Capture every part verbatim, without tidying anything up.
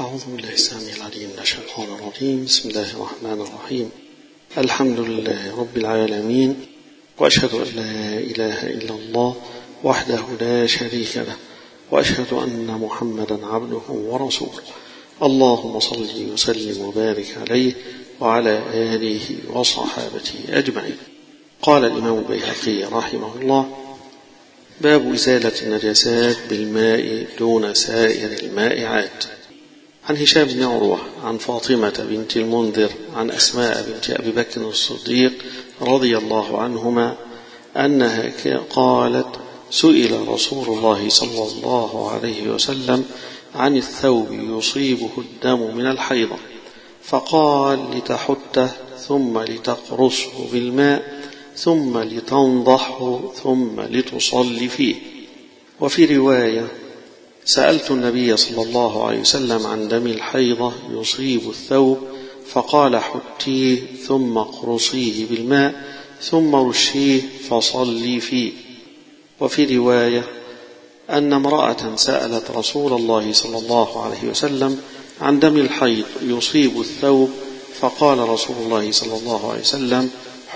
أعوذ بالله السميع العليم من الشيطان الرجيم. بسم الله الرحمن الرحيم. الحمد لله رب العالمين، وأشهد أن لا إله إلا الله وحده لا شريك له، وأشهد أن محمدا عبده ورسوله. اللهم صل وسلم وبارك عليه وعلى آله وصحابته أجمعين. قال الإمام البيهقي رحمه الله: باب إزالة النجاسات بالماء دون سائر المائعات. عن هشام بن عروة عن فاطمة بنت المنذر عن أسماء بنت أبي بكر الصديق رضي الله عنهما أنها قالت: سئل رسول الله صلى الله عليه وسلم عن الثوب يصيبه الدم من الحيضة، فقال: لتحته ثم لتقرصه بالماء ثم لتنضحه ثم لتصلي فيه. وفي رواية: سألت النبي صلى الله عليه وسلم عن دم الحيضة يصيب الثوب، فقال: حتيه ثم اقرصيه بالماء ثم رشيه فصلي فيه. وفي رواية أن امرأة سألت رسول الله صلى الله عليه وسلم عن دم الحيض يصيب الثوب، فقال رسول الله صلى الله عليه وسلم: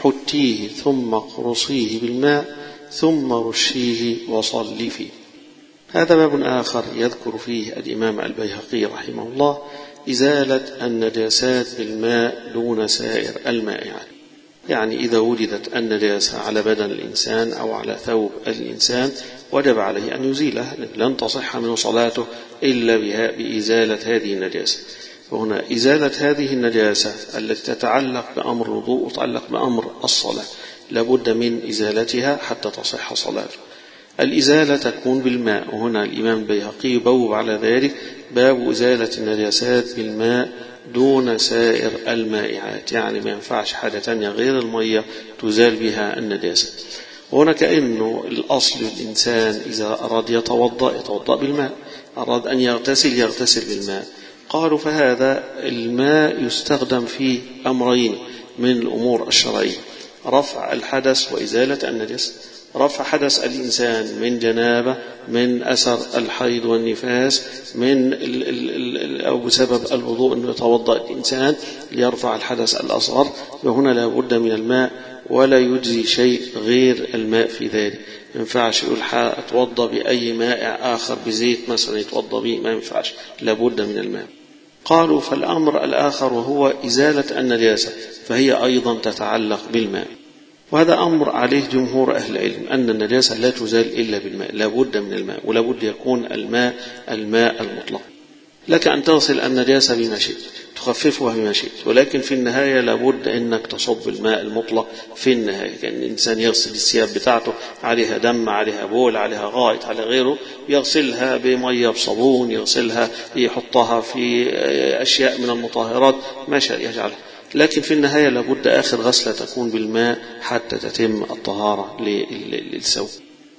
حتيه ثم اقرصيه بالماء ثم رشيه وصلي فيه. هذا باب آخر يذكر فيه الإمام البيهقي رحمه الله إزالة النجاسات بالماء دون سائر المائعات. يعني إذا وجدت النجاسة على بدن الإنسان أو على ثوب الإنسان وجب عليه أن يزيلها، لن تصح منه صلاته إلا بإزالة هذه النجاسة. وهنا إزالة هذه النجاسة التي تتعلق بأمر الوضوء وتتعلق بأمر الصلاة لابد من إزالتها حتى تصح صلاته. الإزالة تكون بالماء، وهنا الإمام البيهقي يبوب على ذلك: باب إزالة النجاسات بالماء دون سائر المائعات. يعني ما ينفعش حاجة تانية غير المية تزال بها النجاسة. وهنا كأنه الأصل الإنسان إذا أراد يتوضأ يتوضأ بالماء، أراد أن يغتسل يغتسل بالماء. قالوا فهذا الماء يستخدم في أمرين من الأمور الشرعية: رفع الحدث وإزالة النجس. رفع حدث الإنسان من جنابة، من أثر الحيض والنفاس، من ال ال ال أو بسبب الوضوء أنه يتوضأ الإنسان ليرفع الحدث الأصغر، وهنا لا بد من الماء، ولا يجزي شيء غير الماء في ذلك. ما ينفعش يقول أتوضأ بأي مائع آخر، بزيت مثلا يتوضأ به، ما ينفعش، لا بد من الماء. قالوا فالأمر الآخر وهو إزالة النجاسة، فهي أيضا تتعلق بالماء، وهذا أمر عليه جمهور أهل العلم أن النجاسة لا تزال إلا بالماء، لا بد من الماء، ولا بد يكون الماء الماء المطلق. لك أن تغسل النجاسة بما شئت، تخففها بما شئت، ولكن في النهاية لابد أنك تصب الماء المطلق في النهاية. كأن الإنسان يغسل الثياب بتاعته عليها دم، عليها بول، عليها غائط، على غيره، يغسلها بمية بصابون، يغسلها يحطها في أشياء من المطهرات ما شاء يجعلها، لكن في النهاية لابد آخر غسلة تكون بالماء حتى تتم الطهارة للثوب.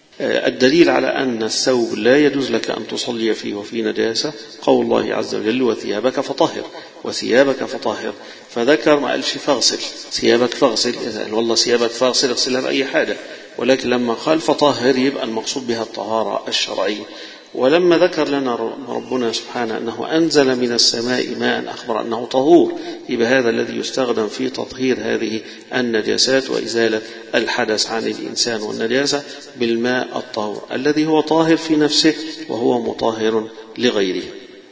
الدليل على أن الثوب لا يجوز لك أن تصلي فيه وفي نجاسة قول الله عز وجل: وثيابك فطهر، وثيابك فطهر. فذكر، ما قالش فاغسل ثيابك فاغسل، والله ثيابك فاغسل اغسلها بأي حاجة، ولكن لما قال فطهر يبقى المقصود بها الطهارة الشرعية. ولما ذكر لنا ربنا سبحانه أنه أنزل من السماء ماء أخبر أنه طهور، يبقى هذا الذي يستخدم في تطهير هذه النجاسات وإزالة الحدث عن الإنسان والنجاسة بالماء الطهور الذي هو طاهر في نفسه وهو مطهر لغيره.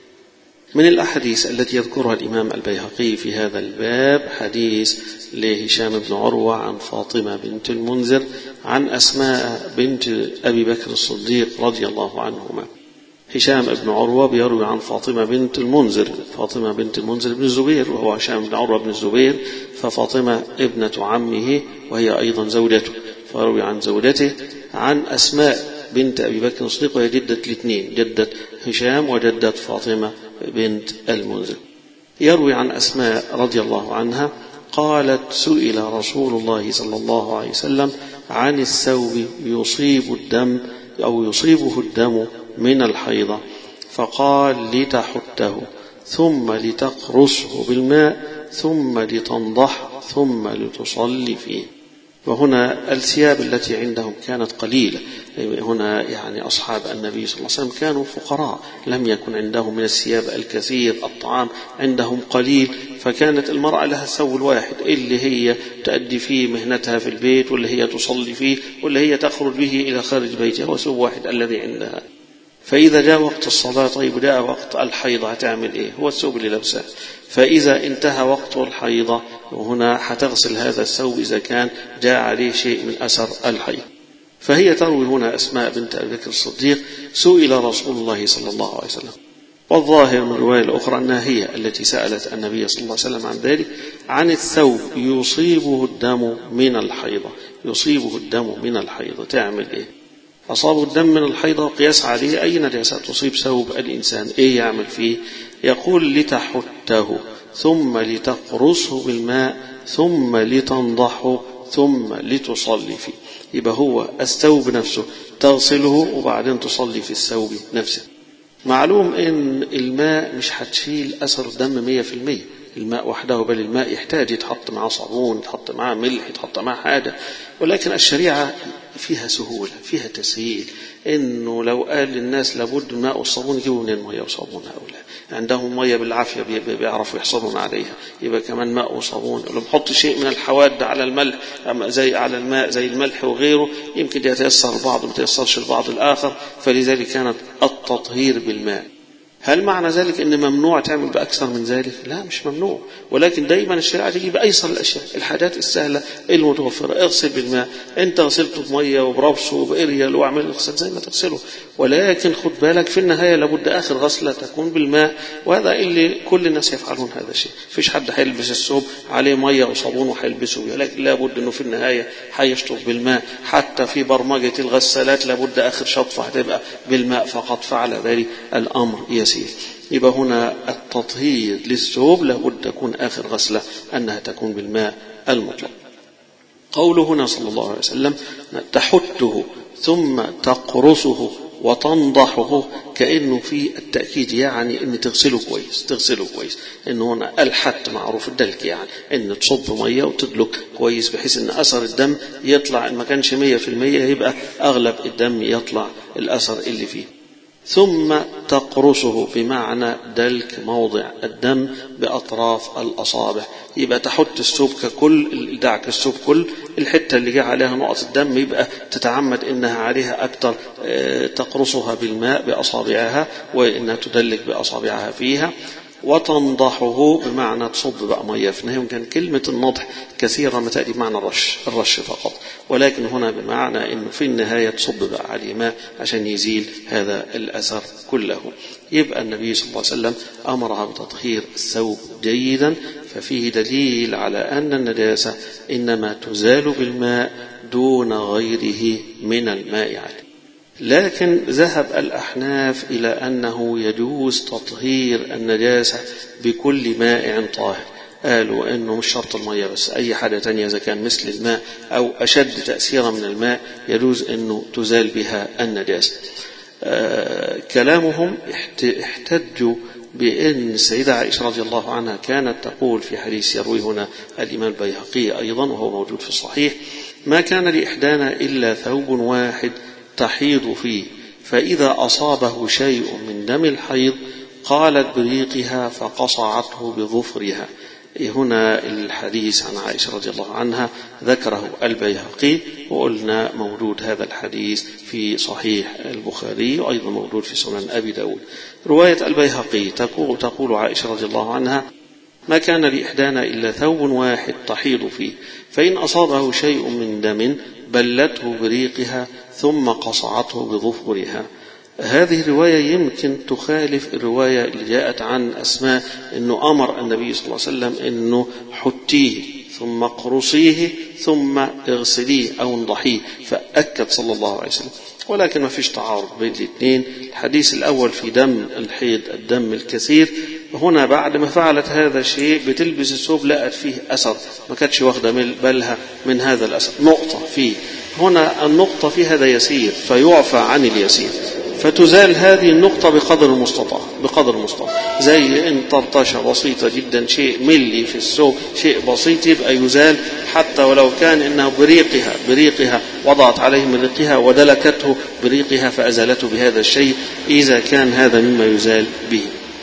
من الأحاديث التي يذكرها الإمام البيهقي في هذا الباب حديث لهشام بن عروة عن فاطمة بنت المنذر عن أسماء بنت أبي بكر الصديق رضي الله عنهما. هشام بن عروة بيروي عن فاطمة بنت المنذر، فاطمة بنت المنذر بن الزبير، وهو هشام بن عروة بن الزبير، ففاطمة ابنة عمه وهي أيضا زوجته، فيروي عن زوجته عن أسماء بنت أبي بكر الصديق، وهي جدة الاثنين، جدة هشام وجدة فاطمة بنت المنذر. يروي عن أسماء رضي الله عنها قالت: سئل رسول الله صلى الله عليه وسلم عن الثوب يصيب الدم أو يصيبه الدم من الحيضة، فقال: لتحته ثم لتقرصه بالماء ثم لتنضح ثم لتصلي فيه. وهنا الثياب التي عندهم كانت قليلة. هنا يعني أصحاب النبي صلى الله عليه وسلم كانوا فقراء، لم يكن عندهم من الثياب الكثير، الطعام عندهم قليل، فكانت المرأة لها الثوب الواحد اللي هي تؤدي فيه مهنتها في البيت، واللي هي تصلي فيه، واللي هي تخرج به إلى خارج بيتها، هو ثوب واحد الذي عندها. فإذا جاء وقت الصلاة، طيب جاء وقت الحيضة هتعمل إيه؟ هو الثوب اللي لابسه. فإذا انتهى وقت الحيضة، وهنا هتغسل هذا الثوب إذا كان جاء عليه شيء من أثر الحيض. فهي تروي هنا أسماء بنت أبي بكر الصديق: سئل رسول الله صلى الله عليه وسلم. والظاهر من الرواية الأخرى أنها هي التي سألت النبي صلى الله عليه وسلم عن ذلك، عن الثوب يصيبه الدم من الحيضة. يصيبه الدم من الحيضة تعمل إيه؟ أصابه الدم من الحيضة قياس عليه أي نجاسة تصيب ثوب الإنسان، إيه يعمل فيه؟ يقول: لتحته، ثم لتقرصه بالماء، ثم لتنضحه، ثم لتصلي فيه. يبقى هو الثوب نفسه تغسله وبعدين تصلي في الثوب نفسه. معلوم ان الماء مش هتشيل اثر الدم مية في المية، الماء وحده، بل الماء يحتاج يتحط معه صابون، يتحط معه ملح، يتحط معه حاجة. ولكن الشريعة فيها سهولة، فيها تسهيل، انه لو قال للناس لابد الماء والصابون، يجيبوا من المية وصابون. هؤلاء عندهم مية بالعافية بيعرفوا يحصلون عليها، يبقى كمان ماء وصابون. لو نحط شيء من الحواد على الملح زي على الماء زي الملح وغيره، يمكن يتيسر البعض وما يتيسرش البعض الآخر. فلذلك كانت التطهير بالماء. هل معنى ذلك ان ممنوع تعمل باكثر من ذلك؟ لا، مش ممنوع، ولكن دايما الشريعه تجي بايسر الاشياء، الحاجات السهله المتوفره. اغسل بالماء، انت غسلته بميه وبربصه وباريال واعمل اغسل زي ما تغسله، ولكن خد بالك في النهايه لابد اخر غسله تكون بالماء. وهذا اللي كل الناس يفعلون هذا الشيء. فيش حد هيلبس الثوب عليه ميه وصابون وهيلبسه بيه، لكن لابد انه في النهايه هيشطف بالماء. حتى في برمجه الغسالات لابد اخر شطفه هتبقى بالماء فقط، فعلى ذلك الامر يسير. يبقى هنا التطهير للثوب لابد تكون آخر غسلة أنها تكون بالماء المطلق. قوله هنا صلى الله عليه وسلم: تحته ثم تقرصه وتنضحه، كأنه في التأكيد، يعني أن تغسله كويس، تغسله كويس. إنه هنا الحت معروف الدلك، يعني أن تصب مية وتدلك كويس بحيث أن أثر الدم يطلع. إن ما كانش مية في المية يبقى أغلب الدم يطلع الأثر اللي فيه. ثم تقرصه بمعنى دلك موضع الدم بأطراف الأصابع. يبقى تحط الثوب ككل، دعك الثوب كل الحتة اللي جاء عليها نقط الدم يبقى تتعمد إنها عليها أكثر، تقرصها بالماء بأصابعها، وإنها تدلك بأصابعها فيها. وتنضحه بمعنى تصب بقى مية في النهاية. كان كلمة النضح كثيرا ما تأتي بمعنى الرش، الرش فقط، ولكن هنا بمعنى إنه في النهاية تصب بقى عليه ماء عشان يزيل هذا الأثر كله. يبقى النبي صلى الله عليه وسلم أمرها بتطهير الثوب جيدا، ففيه دليل على أن النجاسة إنما تزال بالماء دون غيره من الماء عليه. لكن ذهب الأحناف إلى أنه يجوز تطهير النجاسة بكل ماء طاهر. قالوا أنه مش شرط المية بس، أي حاجة تانية إذا كان مثل الماء أو أشد تأثيرا من الماء يجوز أنه تزال بها النجاسة. آه كلامهم احتجوا بأن السيدة عائشة رضي الله عنها كانت تقول في حديث يروي هنا الإمام البيهقي أيضا وهو موجود في الصحيح: ما كان لإحدانا إلا ثوب واحد تحيض فيه، فإذا أصابه شيء من دم الحيض قالت بريقها فقصعته بظفرها. هنا الحديث عن عائشة رضي الله عنها ذكره البيهقي، وقلنا موجود هذا الحديث في صحيح البخاري، وأيضا موجود في سنن أبي داود. رواية البيهقي تقول, تقول عائشة رضي الله عنها: ما كان لإحدانا إلا ثوب واحد تحيض فيه، فإن أصابه شيء من دم بلته بريقها ثم قصعته بظفرها. هذه الرواية يمكن تخالف الرواية اللي جاءت عن أسماء أنه أمر النبي صلى الله عليه وسلم أنه حتيه ثم قرصيه ثم اغسليه أو انضحيه، فأكد صلى الله عليه وسلم. ولكن ما فيش تعارض بين الاثنين. الحديث الأول في دم الحيض الدم الكثير، هنا بعد ما فعلت هذا الشيء بتلبس الثوب لقت فيه أثر، ما كانتش واخدة بالها من هذا الأثر، نقطة فيه. هنا النقطة في هذا يسير فيعفى عن اليسير، فتزال هذه النقطة بقدر المستطاع بقدر المستطاع. زي ان طرطشة بسيطة جدا، شيء ملي في الثوب، شيء بسيط، يبقى يزال حتى ولو كان انه بريقها بريقها وضعت عليه من ريقها ودلكته بريقها فأزالته بهذا الشيء، إذا كان هذا مما يزال به.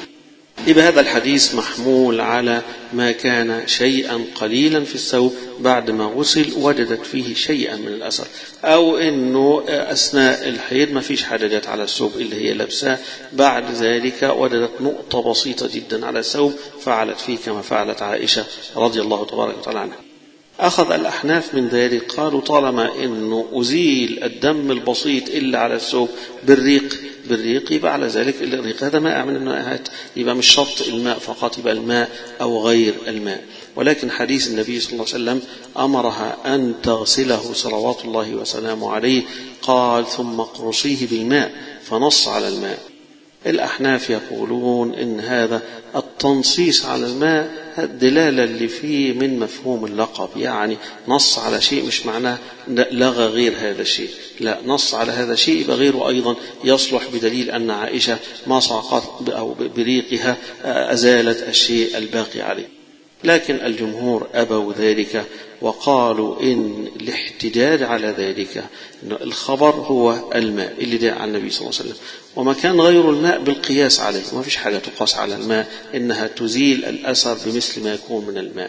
يبقى هذا الحديث محمول على ما كان شيئا قليلا في الثوب بعد ما غسل وجدت فيه شيئا من الأثر، أو أنه أثناء الحيض ما فيش حاجة جت على الثوب اللي هي لابساه، بعد ذلك وجدت نقطة بسيطة جدا على الثوب فعلت فيه كما فعلت عائشة رضي الله تبارك وتعالى عنها. أخذ الأحناف من ذلك، قالوا طالما أنه أزيل الدم البسيط إلا على الثوب بالريق بالريق يبقى على ذلك الريق هذا ماء من الماءات، يبقى مش شرط الماء فقط، يبقى الماء أو غير الماء. ولكن حديث النبي صلى الله عليه وسلم أمرها أن تغسله صلوات الله وسلامه عليه، قال ثم اقرصيه بالماء، فنص على الماء. الأحناف يقولون إن هذا التنصيص على الماء الدلالة اللي فيه من مفهوم اللقب، يعني نص على شيء مش معناه لغى غير هذا الشيء، لا، نص على هذا الشيء يبقى غيره أيضا يصلح، بدليل أن عائشة ما صعقت أو بريقها أزالت الشيء الباقي عليه. لكن الجمهور أبوا ذلك وقالوا إن الاحتجاج على ذلك إن الخبر هو الماء اللي جاء عن النبي صلى الله عليه وسلم، وما كان غير الماء بالقياس عليه، ما فيش حاجة تقاس على الماء إنها تزيل الأثر بمثل ما يكون من الماء.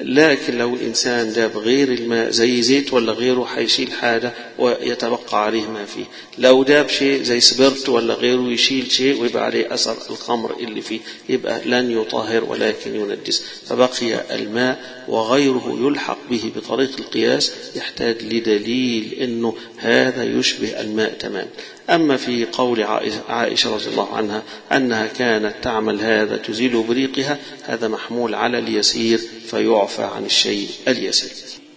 لكن لو الإنسان جاب غير الماء زي زيت ولا غيره حيشيل حاجة ويتبقى عليه ما فيه، لو جاب شيء زي سبرت ولا غيره يشيل شيء ويبقى عليه أثر الخمر اللي فيه، يبقى لن يطهر ولكن ينجس، فبقي الماء وغيره يلحق به بطريق القياس يحتاج لدليل إنه هذا يشبه الماء تمام. أما في قول عائشة رضي الله عنها أنها كانت تعمل هذا تزيل بريقها، هذا محمول على اليسير فيعفى عن الشيء اليسير.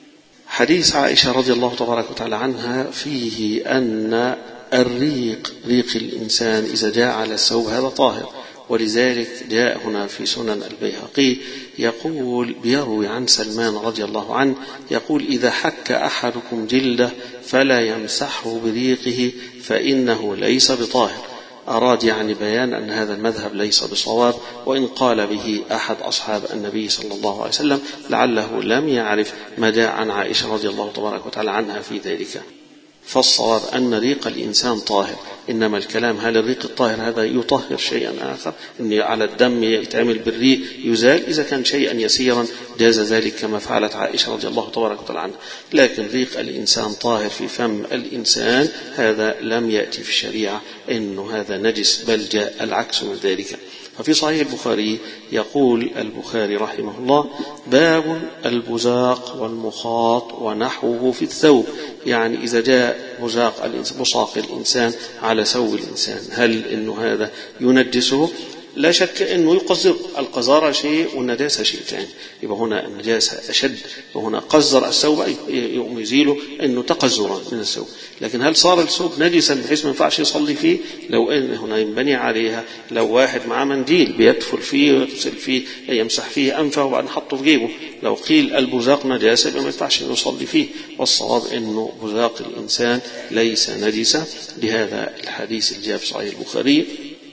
حديث عائشة رضي الله تبارك وتعالى عنها فيه أن الريق ريق الإنسان إذا جاء على الثوب هذا طاهر، ولذلك جاء هنا في سنن البيهقي يقول بيروي عن سلمان رضي الله عنه يقول إذا حك أحدكم جلده فلا يمسحه بريقه فإنه ليس بطاهر. أراد يعني بيان أن هذا المذهب ليس بصواب، وإن قال به أحد أصحاب النبي صلى الله عليه وسلم لعله لم يعرف ما جاء عن عائشة رضي الله تبارك وتعالى عنها في ذلك. فالصواب أن ريق الإنسان طاهر، إنما الكلام هل الريق الطاهر هذا يطهر شيئا آخر، إن على الدم يتعمل بالريق يزال، إذا كان شيئا يسيرا جاز ذلك كما فعلت عائشة رضي الله تبارك وتعالى عنها. لكن ريق الإنسان طاهر في فم الإنسان هذا لم يأتي في الشريعة إنه هذا نجس، بل جاء العكس من ذلك. ففي صحيح البخاري يقول البخاري رحمه الله باب البزاق والمخاط ونحوه في الثوب، يعني إذا جاء بزاق الإنسان بصاق الإنسان على ثوب الإنسان هل إنه هذا ينجسه؟ لا شك أنه يقذر، القذارة شيء والنجاسة شيء ثاني، يبقى هنا النجاسة أشد، وهنا قذر الثوب يقوم يزيله أنه تقذرا من الثوب. لكن هل صار الثوب نجسا بحيث ما ينفعش يصلي فيه؟ لو أن هنا ينبني عليها، لو واحد معاه منديل بيدفل فيه ويغسل فيه يمسح فيه أنفه وبعدين حطه في جيبه، لو قيل البزاق نجاسة يبقى ما ينفعش يصلي فيه، والصواب أنه بزاق الإنسان ليس نجسا، لهذا الحديث الجاء في صحيح البخاري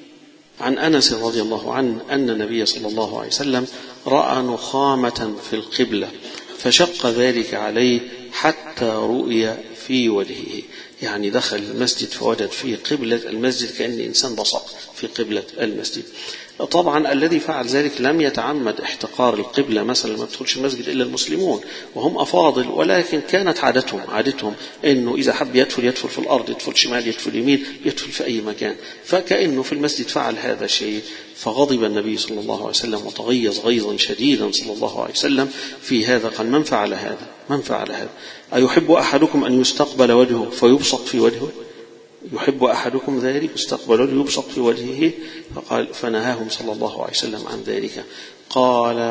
عن أنس رضي الله عنه أن النبي صلى الله عليه وسلم رأى نخامة في القبلة فشق ذلك عليه حتى رؤي في وجهه، يعني دخل المسجد فوجد في قبلة المسجد كأن إنسان بصق في قبلة المسجد. طبعا الذي فعل ذلك لم يتعمد احتقار القبلة، مثلا ما تدخلش المسجد إلا المسلمون وهم أفاضل، ولكن كانت عادتهم عادتهم إنه إذا حب يدخل يدخل في الأرض، يدخل شمال يدخل يمين، يدخل في أي مكان، فكأنه في المسجد فعل هذا الشيء. فغضب النبي صلى الله عليه وسلم وتغيظ غيظا شديدا صلى الله عليه وسلم في هذا، قال من فعل هذا؟ من فعل هذا؟ أيحب أحدكم أن يستقبل وجهه فيبصق في وجهه؟ يحب أحدكم ذلك يستقبل وجهه يبصق في وجهه؟ فقال فنهاهم صلى الله عليه وسلم عن ذلك. قال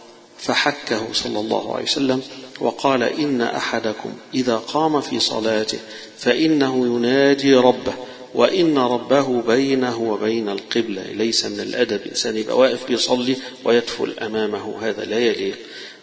فحكه صلى الله عليه وسلم وقال إن أحدكم إذا قام في صلاته فإنه يناجي ربه وإن ربه بينه وبين القبلة. ليس من الأدب إنسان يبقى واقف بيصلي ويدفل أمامه، هذا لا يليق.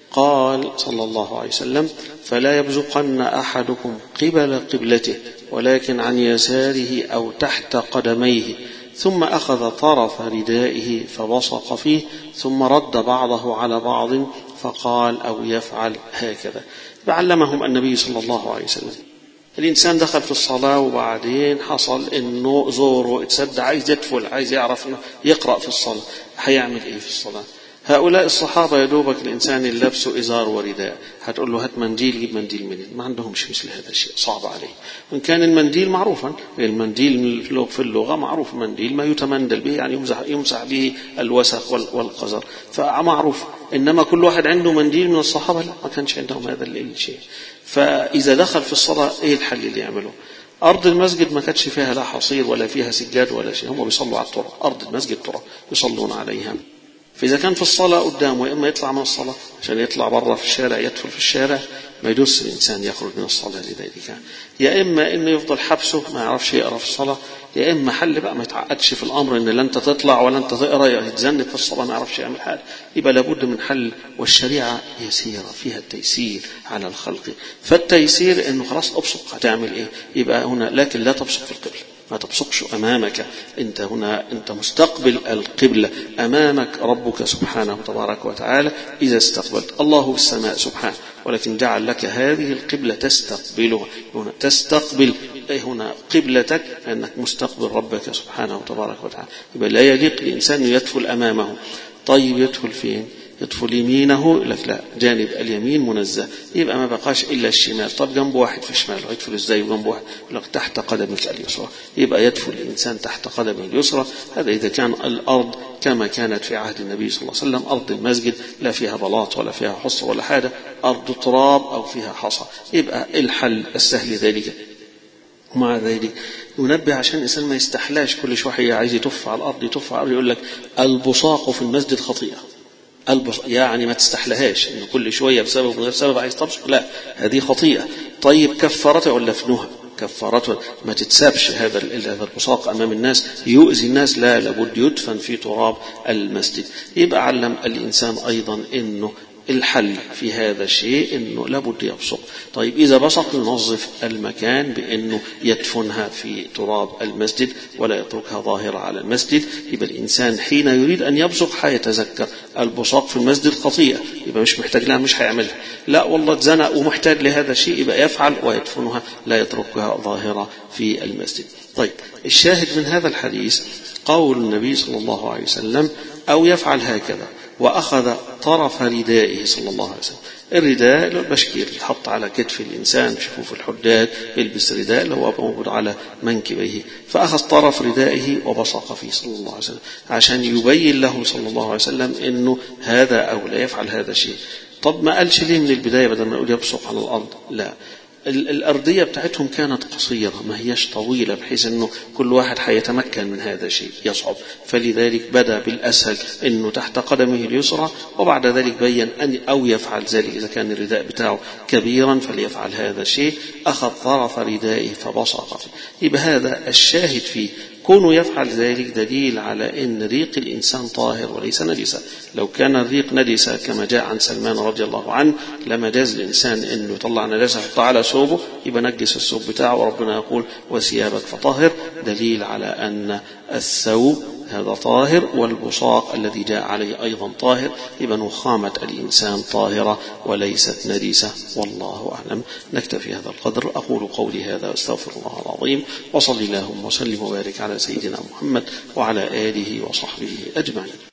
قال صلى الله عليه وسلم: فلا يبزقن أحدكم قبل قبلته ولكن عن يساره أو تحت قدميه. ثم أخذ طرف ردائه فبصق فيه ثم رد بعضه على بعض فقال: أو يفعل هكذا. فعلمهم النبي صلى الله عليه وسلم. الإنسان دخل في الصلاة وبعدين حصل إنه زوره اتسد، عايز يدفل، عايز يعرف إنه يقرأ في الصلاة، هيعمل إيه في الصلاة؟ هؤلاء الصحابة يدوبك الإنسان اللي لابسه إزار ورداء، هتقول له هات منديل، جيب منديل منين؟ ما عندهمش مثل هذا الشيء، صعب عليه. وإن كان المنديل معروفا، المنديل في اللغة معروف، منديل ما يتمندل به، يعني يمسح, يمسح به الوسخ والقذر، فمعروف. إنما كل واحد عنده منديل من الصحابة لا، ما كانش عندهم هذا الشيء. فإذا دخل في الصلاة إيه الحل اللي يعمله؟ أرض المسجد ما كانتش فيها لا حصير ولا فيها سجاد ولا شيء، هم بيصلوا على التراب، أرض المسجد تراب يصلون عليها. فإذا كان في الصلاة قدامه، إما يطلع من الصلاة عشان يطلع برا في الشارع، يدخل في الشارع، ما يدوس الإنسان يخرج من الصلاة لذلك، يا إما إنه يفضل حبسه ما يعرفش يقرأ في الصلاة، يا إما حل بقى ما يتعقدش في الأمر إن لا أنت تطلع ولا أنت تقرأ، يتزنق في الصلاة ما يعرفش يعمل حاجة، يبقى لابد من حل. والشريعة يسيرة فيها التيسير على الخلق، فالتيسير إنه خلاص أبصق، هتعمل إيه؟ يبقى هنا لكن لا تبصق في القبلة، ما تبصقش أمامك، أنت هنا أنت مستقبل القبلة، أمامك ربك سبحانه وتبارك وتعالى. إذا استقبلت الله في السماء سبحانه، ولكن جعل لك هذه القبلة تستقبلها، هنا تستقبل هنا قبلتك أنك مستقبل ربك سبحانه وتبارك وتعالى. يبقى لا يليق الإنسان يدخل أمامه. طيب يدخل فين؟ يدخل يمينه، لك لا، جانب اليمين منزه، يبقى ما بقاش إلا الشمال. طب جنبه واحد في شماله، يدخل إزاي وجنبه واحد؟ لك تحت قدمك اليسرى، يبقى يدخل الإنسان تحت قدمه اليسرى. هذا إذا كان الأرض كما كانت في عهد النبي صلى الله عليه وسلم، أرض المسجد لا فيها بلاط ولا فيها حصى ولا حاجة، أرض تراب أو فيها حصى، يبقى الحل السهل ذلك. ومع ذلك ينبه عشان الإنسان ما يستحلاش كل شوية عايز يتف على الأرض، يتف على الأرض، يقول لك البصاق في المسجد خطيئة، يعني ما تستحلهاش إنه كل شوية بسبب من غير سبب عايز تبصق، لا، هذه خطيئة. طيب كفارته ولا فنوها؟ كفارته ما تتسابش هذا هذا البصاق أمام الناس، يؤذي الناس، لا، لابد يدفن في تراب المسجد. يبقى علم الإنسان أيضا إنه الحل في هذا الشيء إنه لابد يبصق. طيب إذا بصق ينظف المكان بأنه يدفنها في تراب المسجد ولا يتركها ظاهرة على المسجد. يبقى الإنسان حين يريد أن يبصق حيتذكر البصاق في المسجد خطيئة، يبقى مش محتاج لها، مش هيعملها، لا والله اتزنق ومحتاج لهذا الشيء، يبقى يفعل ويدفنها، لا يتركها ظاهرة في المسجد. طيب الشاهد من هذا الحديث قول النبي صلى الله عليه وسلم: أو يفعل هكذا، وأخذ طرف ردائه صلى الله عليه وسلم. الرداء البشكير اللي تحط على كتف الإنسان، شوفوا في الحداد يلبس رداء اللي هو موجود على منكبيه، فأخذ طرف ردائه وبصق فيه صلى الله عليه وسلم عشان يبين له صلى الله عليه وسلم إنه هذا أو لا يفعل هذا الشيء. طب ما قالش ليه من البداية بدل ما يقول يبصق على الأرض؟ لا، الأرضية بتاعتهم كانت قصيرة ما هيش طويلة بحيث أنه كل واحد حيتمكن من هذا الشيء، يصعب، فلذلك بدأ بالأسهل أنه تحت قدمه اليسرى، وبعد ذلك بيّن أن أو يفعل ذلك إذا كان الرداء بتاعه كبيرا فليفعل هذا الشيء. أخذ طرف ردائه فبصق فيه. يبقى هذا الشاهد فيه، كونه يفعل ذلك دليل على أن ريق الإنسان طاهر وليس نجسا. لو كان الريق نجسا كما جاء عن سلمان رضي الله عنه لما جاز الإنسان أنه يطلع نجاسة يحطها على ثوبه، يبقى نجس الثوب بتاعه، وربنا يقول وثيابك فطهر، دليل على أن الثوب هذا طاهر، والبصاق الذي جاء عليه أيضا طاهر، يبقى نخامة الإنسان طاهرة وليست نجسة. والله أعلم. نكتفي هذا القدر. أقول قولي هذا واستغفر الله العظيم، وصلي اللهم وسلم وبارك على سيدنا محمد وعلى آله وصحبه أجمعين.